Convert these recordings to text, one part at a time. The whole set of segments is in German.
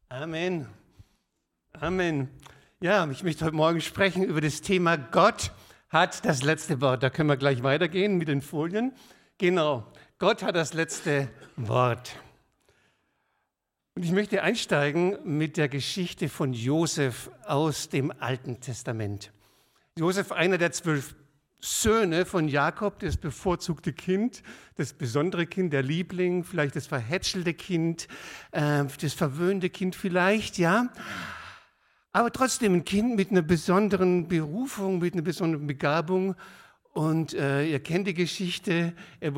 Amen. Amen. Ja, ich möchte heute Morgen sprechen über das Thema Gott hat das letzte Wort. Da können wir gleich weitergehen mit den Folien. Genau, Gott hat das letzte Wort. Und ich möchte einsteigen mit der Geschichte von Josef aus dem Alten Testament. Josef, einer der 12 Söhne von Jakob, das bevorzugte Kind, das besondere Kind, der Liebling, vielleicht das verhätschelte Kind, das verwöhnte Kind vielleicht, ja. Aber trotzdem ein Kind mit einer besonderen Berufung, mit einer besonderen Begabung. Und ihr kennt die Geschichte,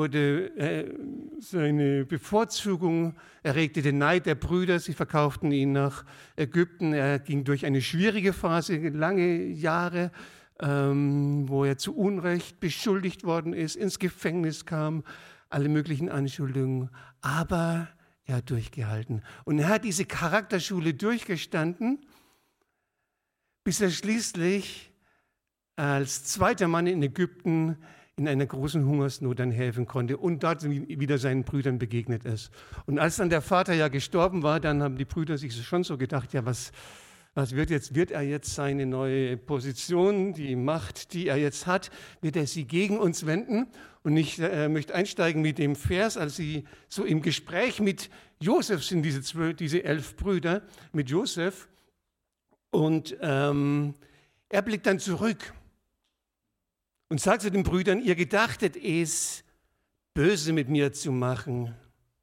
seine Bevorzugung erregte den Neid der Brüder, sie verkauften ihn nach Ägypten. Er ging durch eine schwierige Phase, lange Jahre, wo er zu Unrecht beschuldigt worden ist, ins Gefängnis kam, alle möglichen Anschuldigungen. Aber er hat durchgehalten. Und er hat diese Charakterschule durchgestanden, bis er schließlich als zweiter Mann in Ägypten in einer großen Hungersnot dann helfen konnte und dort wieder seinen Brüdern begegnet ist. Und als dann der Vater ja gestorben war, dann haben die Brüder sich schon so gedacht, ja, was wird jetzt? Wird er jetzt seine neue Position, die Macht, die er jetzt hat, wird er sie gegen uns wenden? Und ich möchte einsteigen mit dem Vers, als sie so im Gespräch mit Josef sind, diese 11 Brüder mit Josef. Und er blickt dann zurück und sagt zu den Brüdern, ihr gedachtet es, böse mit mir zu machen.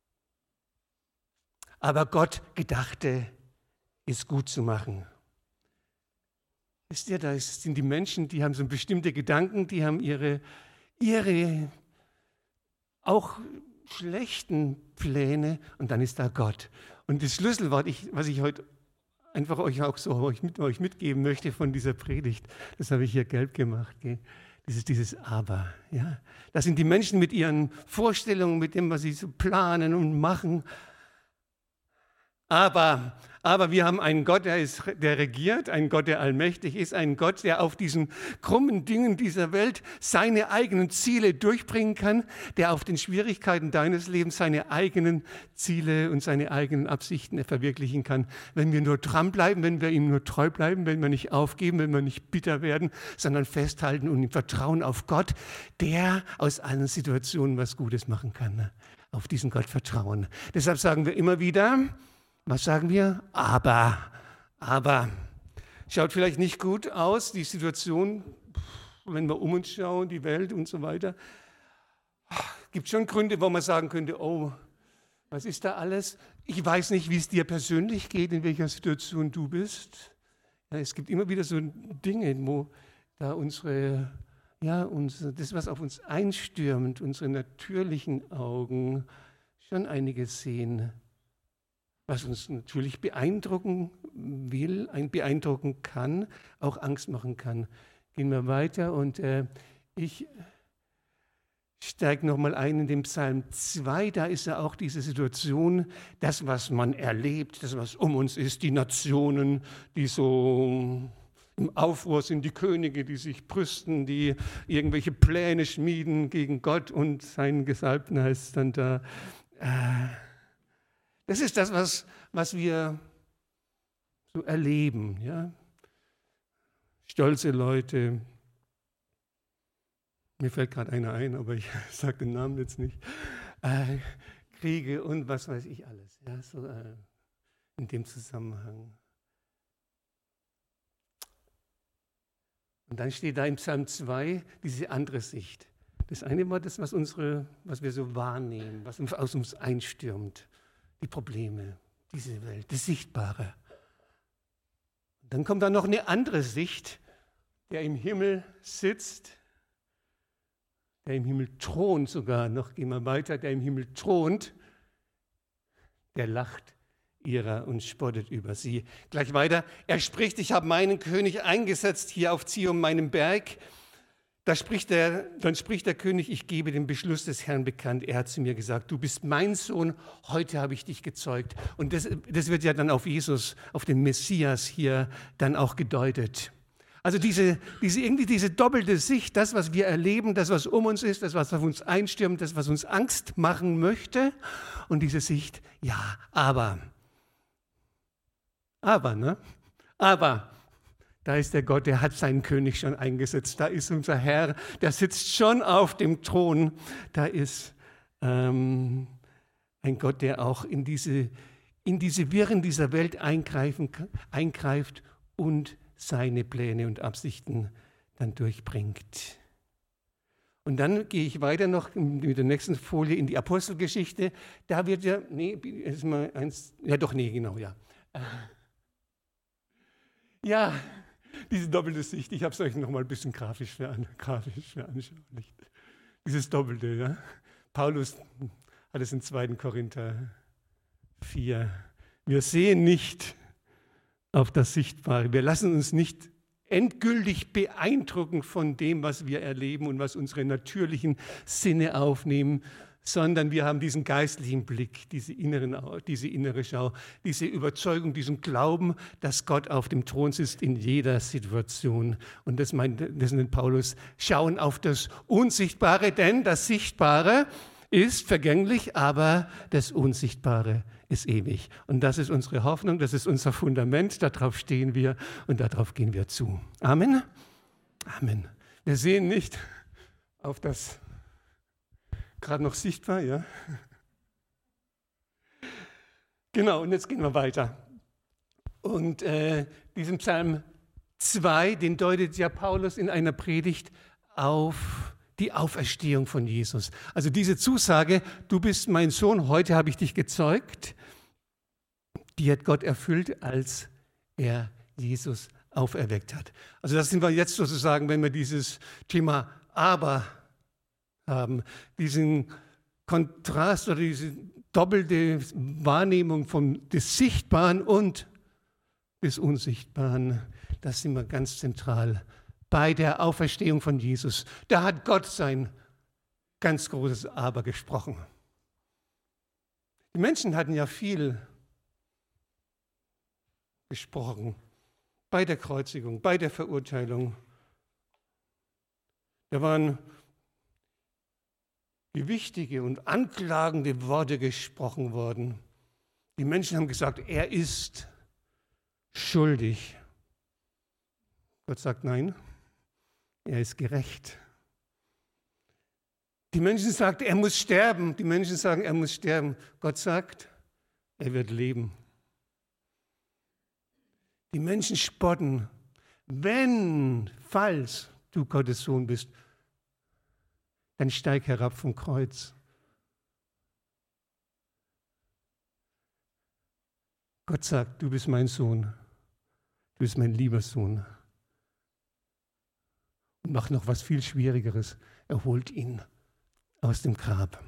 Aber Gott gedachte, es gut zu machen. Wisst ihr, da sind die Menschen, die haben so bestimmte Gedanken, die haben ihre auch schlechten Pläne und dann ist da Gott. Und das Schlüsselwort, was ich heute einfach euch mitgeben möchte von dieser Predigt, das habe ich hier gelb gemacht, gell? Dieses Aber. Ja? Das sind die Menschen mit ihren Vorstellungen, mit dem, was sie so planen und machen. Aber wir haben einen Gott, der regiert, einen Gott, der allmächtig ist, einen Gott, der auf diesen krummen Dingen dieser Welt seine eigenen Ziele durchbringen kann, der auf den Schwierigkeiten deines Lebens seine eigenen Ziele und seine eigenen Absichten verwirklichen kann. Wenn wir nur dranbleiben, wenn wir ihm nur treu bleiben, wenn wir nicht aufgeben, wenn wir nicht bitter werden, sondern festhalten und im Vertrauen auf Gott, der aus allen Situationen was Gutes machen kann. Auf diesen Gott vertrauen. Deshalb sagen wir immer wieder, was sagen wir? Aber. Schaut vielleicht nicht gut aus, die Situation, wenn wir um uns schauen, die Welt und so weiter. Gibt schon Gründe, wo man sagen könnte, oh, was ist da alles? Ich weiß nicht, wie es dir persönlich geht, in welcher Situation du bist. Ja, es gibt immer wieder so Dinge, wo da das, was auf uns einstürmt, unsere natürlichen Augen, schon einiges sehen, was uns natürlich beeindrucken kann, auch Angst machen kann. Gehen wir weiter und ich steige nochmal ein in den Psalm 2, da ist ja auch diese Situation, das, was man erlebt, das, was um uns ist, die Nationen, die so im Aufruhr sind, die Könige, die sich brüsten, die irgendwelche Pläne schmieden gegen Gott und seinen Gesalbten, heißt es dann da. Das ist das, was wir so erleben. Ja? Stolze Leute, mir fällt gerade einer ein, aber ich sage den Namen jetzt nicht. Kriege und was weiß ich alles. Ja? So, in dem Zusammenhang. Und dann steht da im Psalm 2 diese andere Sicht. Das eine war das, was wir so wahrnehmen, was aus uns einstürmt. Die Probleme, diese Welt, das Sichtbare. Und dann kommt da noch eine andere Sicht, der im Himmel sitzt, der im Himmel thront sogar, noch gehen wir weiter, der im Himmel thront, der lacht ihrer und spottet über sie. Gleich weiter, er spricht, ich habe meinen König eingesetzt hier auf Zion, meinem Berg. Dann spricht der König, ich gebe den Beschluss des Herrn bekannt. Er hat zu mir gesagt, du bist mein Sohn, heute habe ich dich gezeugt. Und das wird ja dann auf Jesus, auf den Messias hier dann auch gedeutet. Also diese doppelte Sicht, das, was wir erleben, das, was um uns ist, das, was auf uns einstürmt, das, was uns Angst machen möchte. Und diese Sicht, ja, aber Aber, ne? Aber da ist der Gott, der hat seinen König schon eingesetzt. Da ist unser Herr, der sitzt schon auf dem Thron. Da ist ein Gott, der auch in diese Wirren dieser Welt eingreift und seine Pläne und Absichten dann durchbringt. Und dann gehe ich weiter noch mit der nächsten Folie in die Apostelgeschichte. Da wird ja, Ja, diese doppelte Sicht, ich habe es euch noch mal ein bisschen grafisch veranschaulicht. Dieses Doppelte, ja. Paulus hat es in 2. Korinther 4. Wir sehen nicht auf das Sichtbare. Wir lassen uns nicht endgültig beeindrucken von dem, was wir erleben und was unsere natürlichen Sinne aufnehmen, sondern wir haben diesen geistlichen Blick, diese innere Schau, diese Überzeugung, diesen Glauben, dass Gott auf dem Thron sitzt in jeder Situation. Und das nennt Paulus, schauen auf das Unsichtbare, denn das Sichtbare ist vergänglich, aber das Unsichtbare ist ewig. Und das ist unsere Hoffnung, das ist unser Fundament, darauf stehen wir und darauf gehen wir zu. Amen? Amen. Wir sehen nicht auf das gerade noch sichtbar, ja? Genau, und jetzt gehen wir weiter. Und diesen Psalm 2, den deutet ja Paulus in einer Predigt auf die Auferstehung von Jesus. Also diese Zusage, du bist mein Sohn, heute habe ich dich gezeugt, die hat Gott erfüllt, als er Jesus auferweckt hat. Also das sind wir jetzt sozusagen, wenn wir dieses Thema Aber haben, diesen Kontrast oder diese doppelte Wahrnehmung des Sichtbaren und des Unsichtbaren, das sind wir ganz zentral bei der Auferstehung von Jesus. Da hat Gott sein ganz großes Aber gesprochen. Die Menschen hatten ja viel gesprochen bei der Kreuzigung, bei der Verurteilung. Da waren gewichtige und anklagende Worte gesprochen worden. Die Menschen haben gesagt, er ist schuldig. Gott sagt nein, er ist gerecht. Die Menschen sagen, er muss sterben. Die Menschen sagen, er muss sterben. Gott sagt, er wird leben. Die Menschen spotten, falls du Gottes Sohn bist, dann steig herab vom Kreuz. Gott sagt, du bist mein Sohn, du bist mein lieber Sohn. Und macht noch was viel Schwierigeres, er holt ihn aus dem Grab.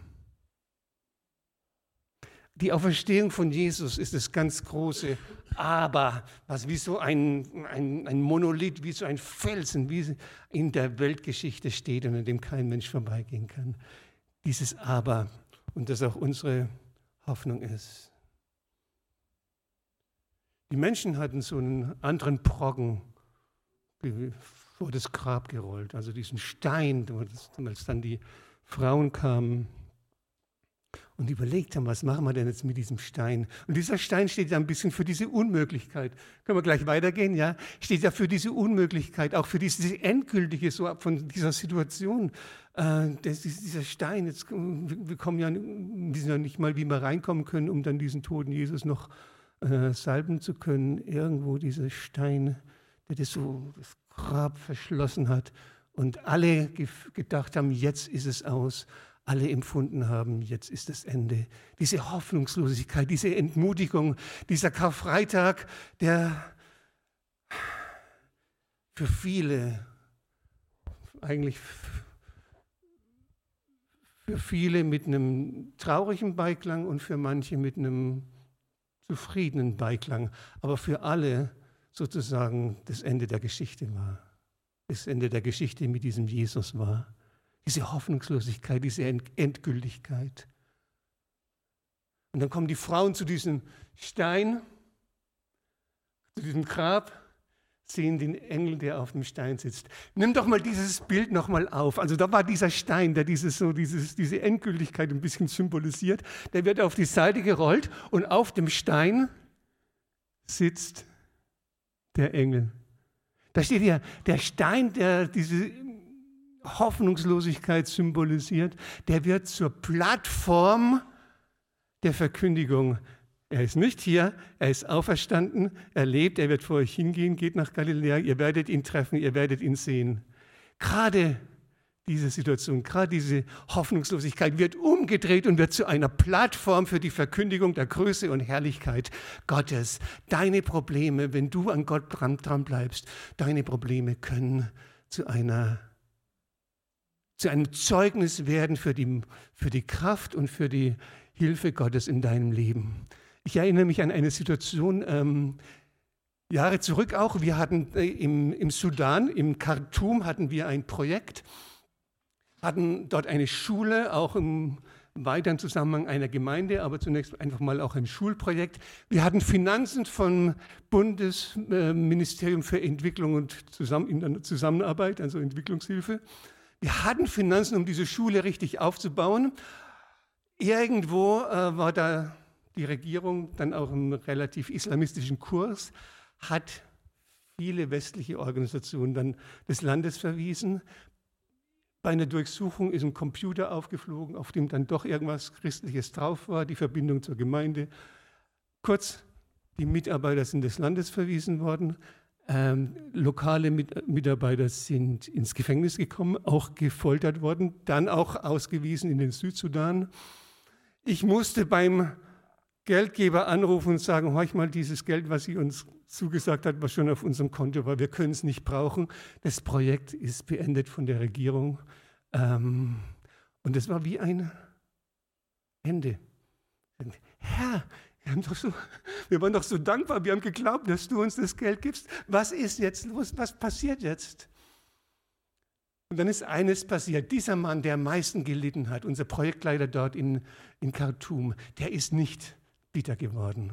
Die Auferstehung von Jesus ist das ganz große Aber, was wie so ein Monolith, wie so ein Felsen, wie in der Weltgeschichte steht und an dem kein Mensch vorbeigehen kann. Dieses Aber und das auch unsere Hoffnung ist. Die Menschen hatten so einen anderen Brocken vor das Grab gerollt, also diesen Stein, als dann die Frauen kamen und überlegt haben, was machen wir denn jetzt mit diesem Stein? Und dieser Stein steht ja ein bisschen für diese Unmöglichkeit. Können wir gleich weitergehen? Ja, steht ja für diese Unmöglichkeit, auch für diese endgültige, so von dieser Situation. Dieser Stein, wir wissen ja nicht mal, wie wir reinkommen können, um dann diesen toten Jesus noch salben zu können. Irgendwo dieser Stein, der das Grab verschlossen hat und alle gedacht haben, jetzt ist es aus. Alle empfunden haben, jetzt ist das Ende. Diese Hoffnungslosigkeit, diese Entmutigung, dieser Karfreitag, der für viele, eigentlich für viele mit einem traurigen Beiklang und für manche mit einem zufriedenen Beiklang, aber für alle sozusagen das Ende der Geschichte war. Das Ende der Geschichte mit diesem Jesus war. Diese Hoffnungslosigkeit, diese Endgültigkeit. Und dann kommen die Frauen zu diesem Stein, zu diesem Grab, sehen den Engel, der auf dem Stein sitzt. Nimm doch mal dieses Bild nochmal auf. Also da war dieser Stein, der diese Endgültigkeit ein bisschen symbolisiert. Der wird auf die Seite gerollt und auf dem Stein sitzt der Engel. Da steht ja, der Stein, der diese Hoffnungslosigkeit symbolisiert, der wird zur Plattform der Verkündigung. Er ist nicht hier, er ist auferstanden, er lebt, er wird vor euch hingehen, geht nach Galiläa, ihr werdet ihn treffen, ihr werdet ihn sehen. Gerade diese Situation, gerade diese Hoffnungslosigkeit wird umgedreht und wird zu einer Plattform für die Verkündigung der Größe und Herrlichkeit Gottes. Deine Probleme, wenn du an Gott dran bleibst, deine Probleme können zu einem Zeugnis werden für die Kraft und für die Hilfe Gottes in deinem Leben. Ich erinnere mich an eine Situation, Jahre zurück auch. Wir hatten im Sudan, im Khartoum, hatten wir ein Projekt, hatten dort eine Schule, auch im weiteren Zusammenhang einer Gemeinde, aber zunächst einfach mal auch ein Schulprojekt. Wir hatten Finanzen vom Bundesministerium für Entwicklung und Zusammenarbeit, also Entwicklungshilfe. Wir hatten Finanzen, um diese Schule richtig aufzubauen. Irgendwo war da die Regierung dann auch im relativ islamistischen Kurs, hat viele westliche Organisationen dann des Landes verwiesen. Bei einer Durchsuchung ist ein Computer aufgeflogen, auf dem dann doch irgendwas Christliches drauf war, die Verbindung zur Gemeinde. Kurz, die Mitarbeiter sind des Landes verwiesen worden. Lokale Mitarbeiter sind ins Gefängnis gekommen, auch gefoltert worden, dann auch ausgewiesen in den Südsudan. Ich musste beim Geldgeber anrufen und sagen, horch mal, dieses Geld, was sie uns zugesagt hat, was schon auf unserem Konto war, wir können es nicht brauchen. Das Projekt ist beendet von der Regierung. Und es war wie ein Ende. Herr, wir waren doch so dankbar, wir haben geglaubt, dass du uns das Geld gibst. Was ist jetzt los? Was passiert jetzt? Und dann ist eines passiert. Dieser Mann, der am meisten gelitten hat, unser Projektleiter dort in Khartoum, der ist nicht bitter geworden.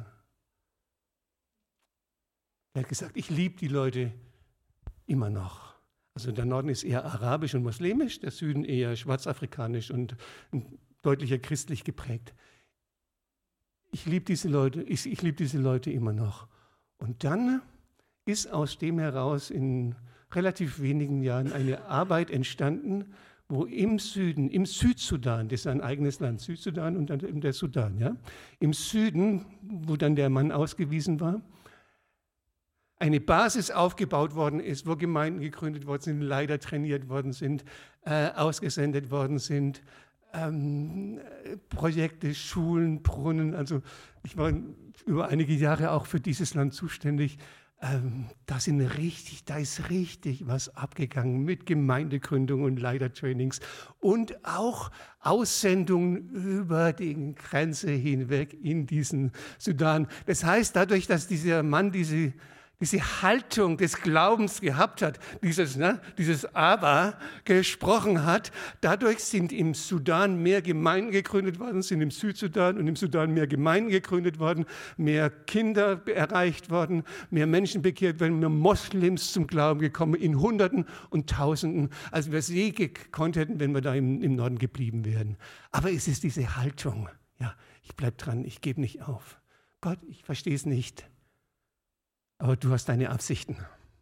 Er hat gesagt, ich liebe die Leute immer noch. Also der Norden ist eher arabisch und muslimisch, der Süden eher schwarzafrikanisch und deutlicher christlich geprägt. Ich liebe diese Leute immer noch. Und dann ist aus dem heraus in relativ wenigen Jahren eine Arbeit entstanden, wo im Süden, im Südsudan, das ist ein eigenes Land, Südsudan und dann der Sudan, ja, im Süden, wo dann der Mann ausgewiesen war, eine Basis aufgebaut worden ist, wo Gemeinden gegründet worden sind, Leiter trainiert worden sind, ausgesendet worden sind, Projekte, Schulen, Brunnen. Also ich war über einige Jahre auch für dieses Land zuständig. Da ist richtig was abgegangen mit Gemeindegründung und Leitertrainings und auch Aussendungen über die Grenze hinweg in diesen Sudan. Das heißt, dadurch, dass dieser Mann diese Haltung des Glaubens gehabt hat, dieses Aber gesprochen hat, dadurch sind im Sudan mehr Gemeinden gegründet worden, sind im Südsudan und im Sudan mehr Gemeinden gegründet worden, mehr Kinder erreicht worden, mehr Menschen bekehrt worden, mehr Moslems zum Glauben gekommen, in Hunderten und Tausenden, als wir es je gekonnt hätten, wenn wir da im Norden geblieben wären. Aber es ist diese Haltung, ja, ich bleibe dran, ich gebe nicht auf. Gott, ich verstehe es nicht. Aber du hast deine Absichten.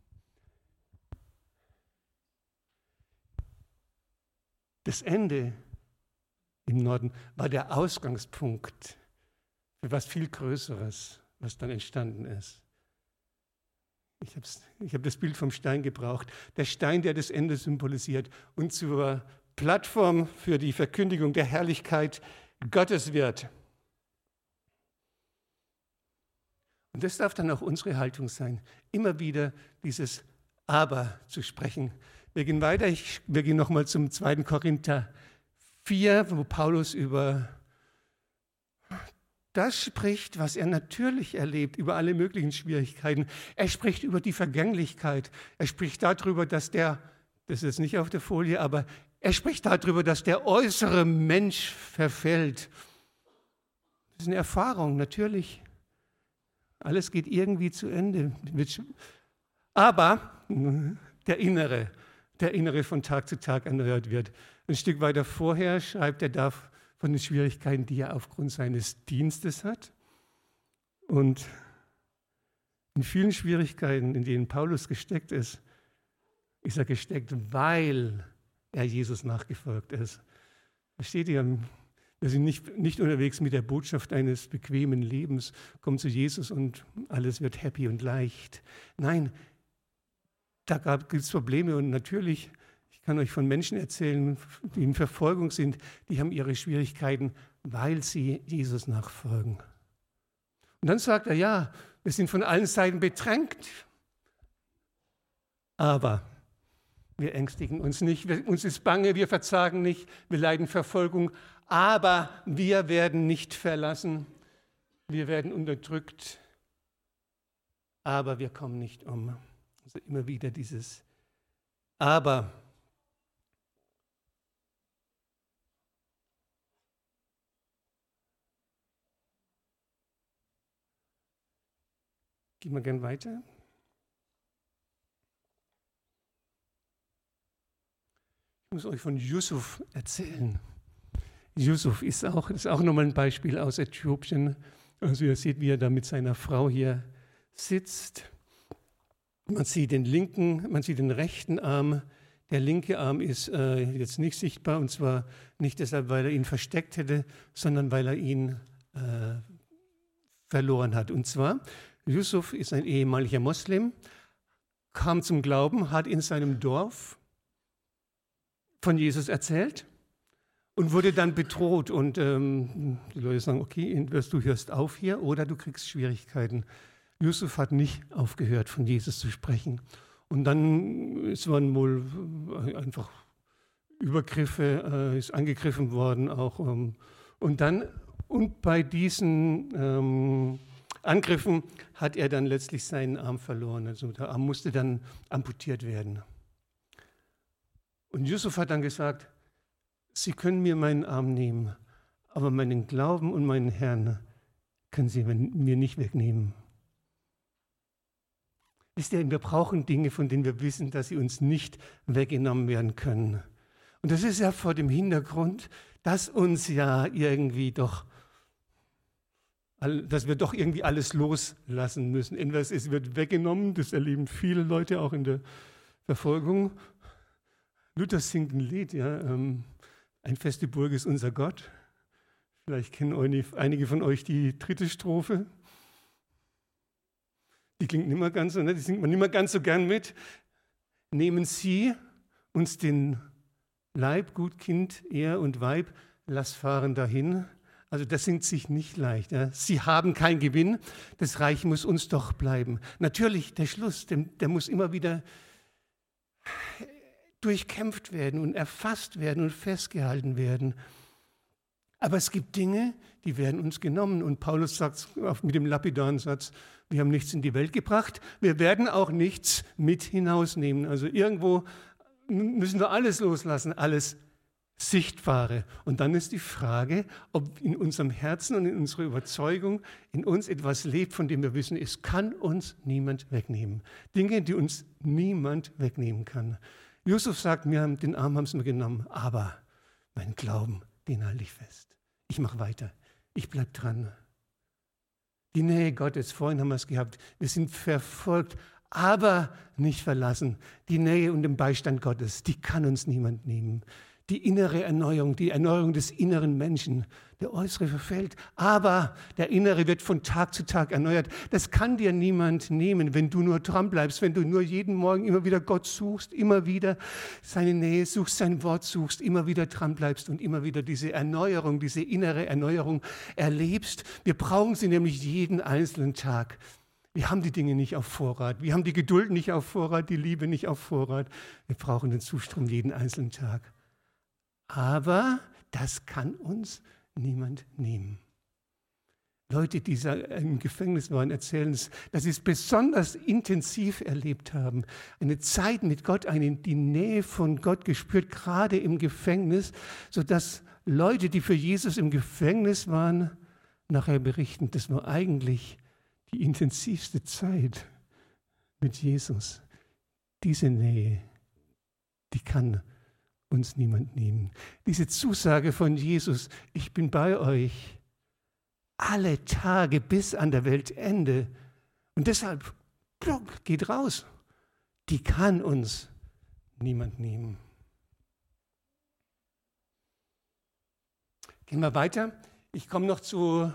Das Ende im Norden war der Ausgangspunkt für was viel Größeres, was dann entstanden ist. Ich habe das Bild vom Stein gebraucht. Der Stein, der das Ende symbolisiert und zur Plattform für die Verkündigung der Herrlichkeit Gottes wird. Und das darf dann auch unsere Haltung sein, immer wieder dieses Aber zu sprechen. Wir gehen weiter, wir gehen nochmal zum 2. Korinther 4, wo Paulus über das spricht, was er natürlich erlebt, über alle möglichen Schwierigkeiten. Er spricht über die Vergänglichkeit. Er spricht darüber, das ist jetzt nicht auf der Folie, aber er spricht darüber, dass der äußere Mensch verfällt. Das ist eine Erfahrung, natürlich. Alles geht irgendwie zu Ende. Aber der Innere von Tag zu Tag erneuert wird. Ein Stück weiter vorher schreibt er da von den Schwierigkeiten, die er aufgrund seines Dienstes hat. Und In vielen Schwierigkeiten, in denen Paulus gesteckt ist er gesteckt, weil er Jesus nachgefolgt ist. Versteht ihr? Wir sind nicht unterwegs mit der Botschaft eines bequemen Lebens, komm zu Jesus und alles wird happy und leicht. Nein, da gibt es Probleme und natürlich, ich kann euch von Menschen erzählen, die in Verfolgung sind, die haben ihre Schwierigkeiten, weil sie Jesus nachfolgen. Und dann sagt er, ja, wir sind von allen Seiten bedrängt, aber wir ängstigen uns nicht, uns ist bange, wir verzagen nicht, wir leiden Verfolgung, aber wir werden nicht verlassen, wir werden unterdrückt, aber wir kommen nicht um. Also immer wieder dieses Aber. Gehen wir gern weiter. Ich muss euch von Yusuf erzählen. Yusuf ist auch nochmal ein Beispiel aus Äthiopien. Also ihr seht, wie er da mit seiner Frau hier sitzt. Man sieht den rechten Arm. Der linke Arm ist jetzt nicht sichtbar, und zwar nicht deshalb, weil er ihn versteckt hätte, sondern weil er ihn verloren hat. Und zwar, Yusuf ist ein ehemaliger Moslem, kam zum Glauben, hat in seinem Dorf von Jesus erzählt und wurde dann bedroht. Und die Leute sagen, okay, entweder du hörst auf hier oder du kriegst Schwierigkeiten. Yusuf hat nicht aufgehört, von Jesus zu sprechen. Und dann waren wohl einfach Übergriffe, ist angegriffen worden auch. Und bei diesen Angriffen hat er dann letztlich seinen Arm verloren. Also der Arm musste dann amputiert werden. Und Yusuf hat dann gesagt, Sie können mir meinen Arm nehmen, aber meinen Glauben und meinen Herrn können Sie mir nicht wegnehmen. Wisst ihr, wir brauchen Dinge, von denen wir wissen, dass sie uns nicht weggenommen werden können. Und das ist ja vor dem Hintergrund, dass uns ja irgendwie dass wir doch irgendwie alles loslassen müssen. Entweder es wird weggenommen, das erleben viele Leute auch in der Verfolgung. Luther singt ein Lied, ja, ein feste Burg ist unser Gott. Vielleicht kennen einige von euch die dritte Strophe. Die klingt nicht mehr ganz so, die singt man nicht mehr ganz so gern mit. Nehmen Sie uns den Leib, gut Kind, Ehr und Weib, lass fahren dahin. Also das singt sich nicht leicht. Ja. Sie haben keinen Gewinn, das Reich muss uns doch bleiben. Natürlich, der Schluss, der muss immer wieder durchkämpft werden und erfasst werden und festgehalten werden. Aber es gibt Dinge, die werden uns genommen. Und Paulus sagt mit dem lapidaren Satz, wir haben nichts in die Welt gebracht, wir werden auch nichts mit hinausnehmen. Also irgendwo müssen wir alles loslassen, alles Sichtbare. Und dann ist die Frage, ob in unserem Herzen und in unserer Überzeugung in uns etwas lebt, von dem wir wissen, es kann uns niemand wegnehmen. Dinge, die uns niemand wegnehmen kann. Yusuf sagt, den Arm haben sie mir genommen, aber mein Glauben, den halte ich fest. Ich mache weiter, ich bleibe dran. Die Nähe Gottes, vorhin haben wir es gehabt, wir sind verfolgt, aber nicht verlassen. Die Nähe und den Beistand Gottes, die kann uns niemand nehmen. Die innere Erneuerung, die Erneuerung des inneren Menschen. Der Äußere verfällt, aber der Innere wird von Tag zu Tag erneuert. Das kann dir niemand nehmen, wenn du nur dran bleibst, wenn du nur jeden Morgen immer wieder Gott suchst, immer wieder seine Nähe suchst, sein Wort suchst, immer wieder dran bleibst und immer wieder diese Erneuerung, diese innere Erneuerung erlebst. Wir brauchen sie nämlich jeden einzelnen Tag. Wir haben die Dinge nicht auf Vorrat. Wir haben die Geduld nicht auf Vorrat, die Liebe nicht auf Vorrat. Wir brauchen den Zustrom jeden einzelnen Tag. Aber das kann uns niemand nehmen. Leute, die im Gefängnis waren, erzählen es, dass sie es besonders intensiv erlebt haben. Eine Zeit mit Gott, die Nähe von Gott gespürt, gerade im Gefängnis, sodass Leute, die für Jesus im Gefängnis waren, nachher berichten, das war eigentlich die intensivste Zeit mit Jesus. Diese Nähe, die kann uns niemand nehmen. Diese Zusage von Jesus, ich bin bei euch alle Tage bis an der Weltende. Und deshalb geht raus. Die kann uns niemand nehmen. Gehen wir weiter. Ich komme noch zu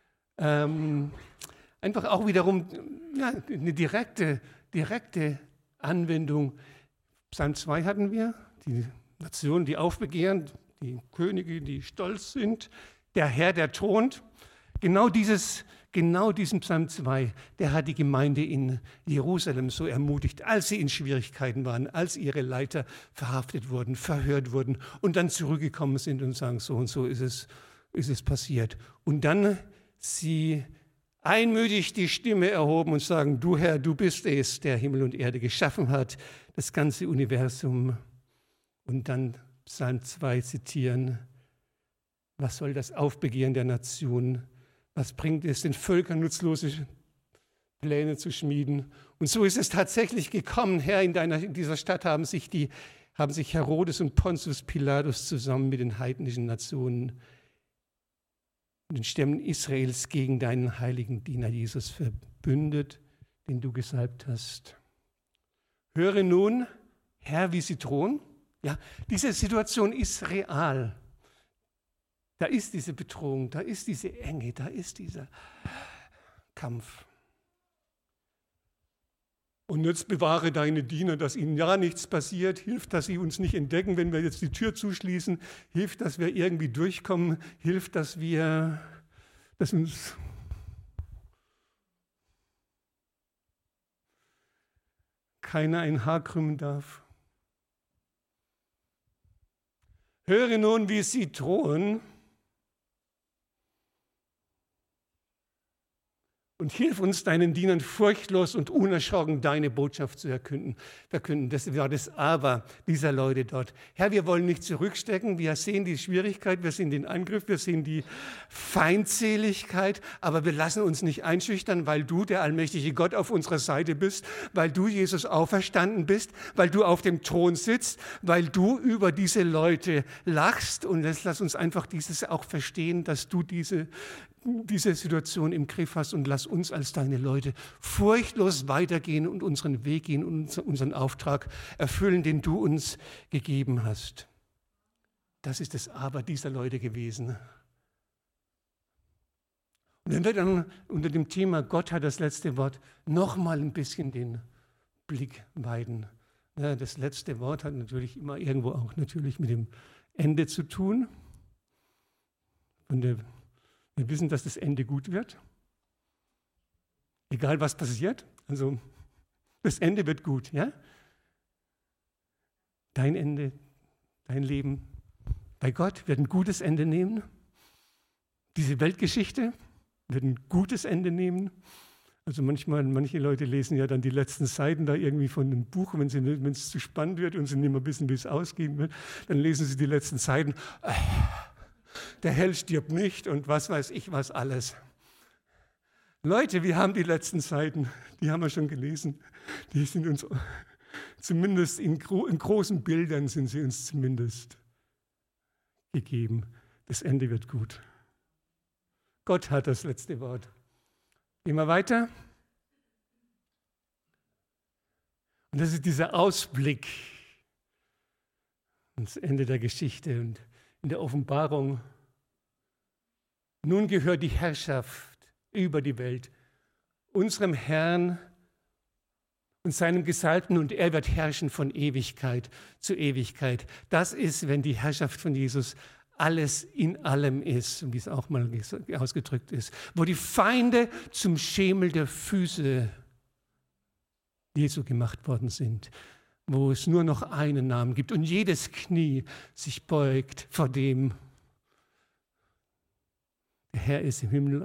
einfach auch wiederum eine direkte Anwendung. Psalm 2 hatten wir, die Nationen, die aufbegehren, die Könige, die stolz sind, der Herr, der thront. Genau diesen Psalm 2, der hat die Gemeinde in Jerusalem so ermutigt, als sie in Schwierigkeiten waren, als ihre Leiter verhaftet wurden, verhört wurden und dann zurückgekommen sind und sagen, so und so ist es passiert. Und dann sie einmütig die Stimme erhoben und sagen, du Herr, du bist es, der Himmel und Erde geschaffen hat, das ganze Universum. Und dann Psalm 2 zitieren, was soll das Aufbegehren der Nationen? Was bringt es den Völkern, nutzlose Pläne zu schmieden? Und so ist es tatsächlich gekommen, Herr, in dieser Stadt haben sich Herodes und Pontius Pilatus zusammen mit den heidnischen Nationen und den Stämmen Israels gegen deinen heiligen Diener Jesus verbündet, den du gesalbt hast. Höre nun, Herr, wie sie drohen. Ja, diese Situation ist real. Da ist diese Bedrohung, da ist diese Enge, da ist dieser Kampf. Und jetzt bewahre deine Diener, dass ihnen ja nichts passiert. Hilf, dass sie uns nicht entdecken, wenn wir jetzt die Tür zuschließen. Hilf, dass wir irgendwie durchkommen. Hilf, dass uns keiner ein Haar krümmen darf. Höre nun, wie sie drohen. Und hilf uns, deinen Dienern furchtlos und unerschrocken deine Botschaft zu verkünden. Das war das Aber dieser Leute dort. Herr, wir wollen nicht zurückstecken. Wir sehen die Schwierigkeit, wir sehen den Angriff, wir sehen die Feindseligkeit. Aber wir lassen uns nicht einschüchtern, weil du, der allmächtige Gott, auf unserer Seite bist, weil du, Jesus, auferstanden bist, weil du auf dem Thron sitzt, weil du über diese Leute lachst. Und lass uns einfach dieses auch verstehen, dass du diese Situation im Griff hast und lass uns als deine Leute furchtlos weitergehen und unseren Weg gehen und unseren Auftrag erfüllen, den du uns gegeben hast. Das ist das Aber dieser Leute gewesen. Und wenn wir dann unter dem Thema Gott hat das letzte Wort nochmal ein bisschen den Blick weiten. Ja, das letzte Wort hat natürlich immer irgendwo auch natürlich mit dem Ende zu tun. Wir wissen, dass das Ende gut wird. Egal was passiert, also das Ende wird gut, ja? Dein Ende, dein Leben bei Gott wird ein gutes Ende nehmen. Diese Weltgeschichte wird ein gutes Ende nehmen. Also manche Leute lesen ja dann die letzten Seiten da irgendwie von einem Buch, wenn es zu spannend wird und sie nicht mehr wissen, wie es ausgehen wird, dann lesen sie die letzten Seiten. Der Held stirbt nicht und was weiß ich was alles. Leute, wir haben die letzten Seiten, die haben wir schon gelesen. Die sind uns zumindest in großen Bildern sind sie uns zumindest gegeben. Das Ende wird gut. Gott hat das letzte Wort. Gehen wir weiter. Und das ist dieser Ausblick ans Ende der Geschichte und in der Offenbarung. Nun gehört die Herrschaft über die Welt unserem Herrn und seinem Gesalbten und er wird herrschen von Ewigkeit zu Ewigkeit. Das ist, wenn die Herrschaft von Jesus alles in allem ist, wie es auch mal ausgedrückt ist, wo die Feinde zum Schemel der Füße Jesu gemacht worden sind, wo es nur noch einen Namen gibt und jedes Knie sich beugt vor dem, der Herr ist im Himmel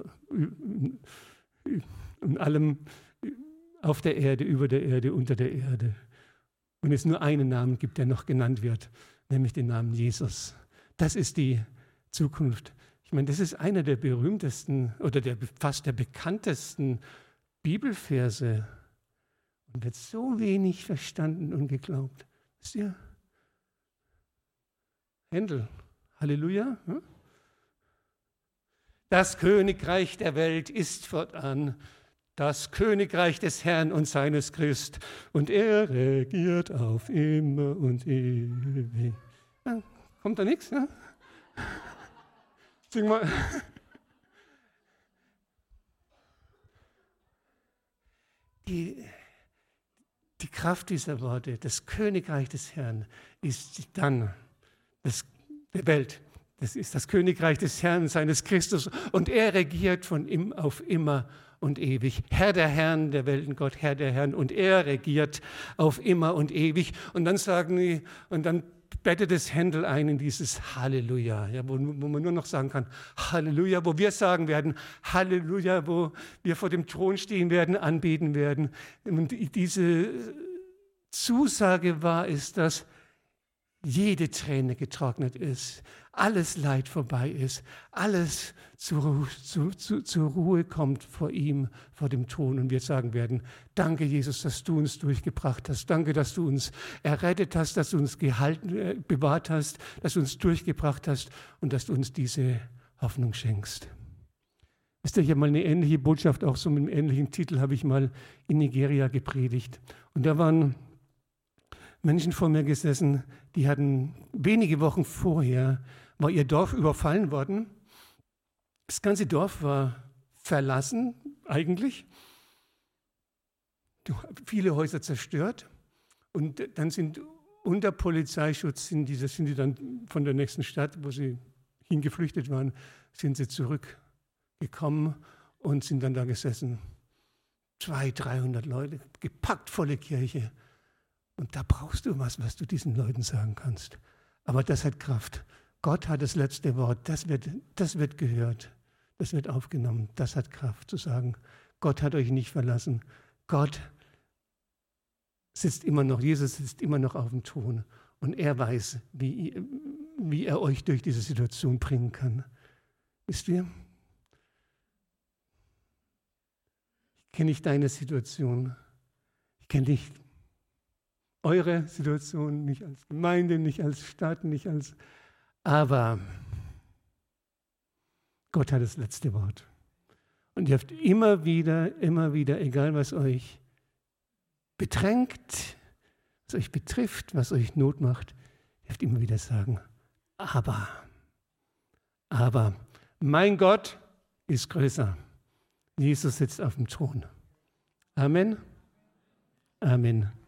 und allem auf der Erde, über der Erde, unter der Erde. Und es nur einen Namen gibt, der noch genannt wird, nämlich den Namen Jesus. Das ist die Zukunft. Ich meine, das ist einer der berühmtesten oder fast der bekanntesten Bibelverse. Und wird so wenig verstanden und geglaubt. Wisst ihr? Händel, Halleluja. Das Königreich der Welt ist fortan das Königreich des Herrn und seines Christ, und er regiert auf immer und ewig. Ja, kommt da nichts? Ja? Sing mal. Die Kraft dieser Worte, das Königreich des Herrn, ist dann der Welt. Das ist das Königreich des Herrn, seines Christus, und er regiert von auf immer und ewig. Herr der Herren, der Weltengott, Herr der Herren, und er regiert auf immer und ewig. Und dann sagen die, und dann bettet es Händel ein in dieses Halleluja, ja, wo man nur noch sagen kann, Halleluja, wo wir sagen werden, Halleluja, wo wir vor dem Thron stehen werden, anbeten werden. Und diese Zusage war es, dass jede Träne getrocknet ist, alles Leid vorbei ist, alles zur Ruhe kommt vor ihm, vor dem Thron. Und wir sagen werden, danke Jesus, dass du uns durchgebracht hast. Danke, dass du uns errettet hast, dass du uns bewahrt hast, dass du uns durchgebracht hast und dass du uns diese Hoffnung schenkst. Wisst ihr, ich habe mal eine ähnliche Botschaft, auch so mit einem ähnlichen Titel, habe ich mal in Nigeria gepredigt. Und da waren Menschen vor mir gesessen, die hatten wenige Wochen vorher, war ihr Dorf überfallen worden. Das ganze Dorf war verlassen eigentlich. Viele Häuser zerstört. Und dann sind unter Polizeischutz, sind die dann von der nächsten Stadt, wo sie hingeflüchtet waren, sind sie zurückgekommen und sind dann da gesessen. 200, 300 Leute, gepackt volle Kirche. Und da brauchst du was du diesen Leuten sagen kannst. Aber das hat Kraft. Gott hat das letzte Wort. Das wird gehört. Das wird aufgenommen. Das hat Kraft zu sagen, Gott hat euch nicht verlassen. Gott sitzt immer noch, Jesus sitzt immer noch auf dem Thron. Und er weiß, wie er euch durch diese Situation bringen kann. Wisst ihr? Ich kenne nicht deine Situation. Ich kenne nicht eure Situation, nicht als Gemeinde, nicht als Stadt, aber Gott hat das letzte Wort. Und ihr habt immer wieder, egal was euch bedrängt, was euch betrifft, was euch Not macht, ihr dürft immer wieder sagen, aber mein Gott ist größer. Jesus sitzt auf dem Thron. Amen. Amen.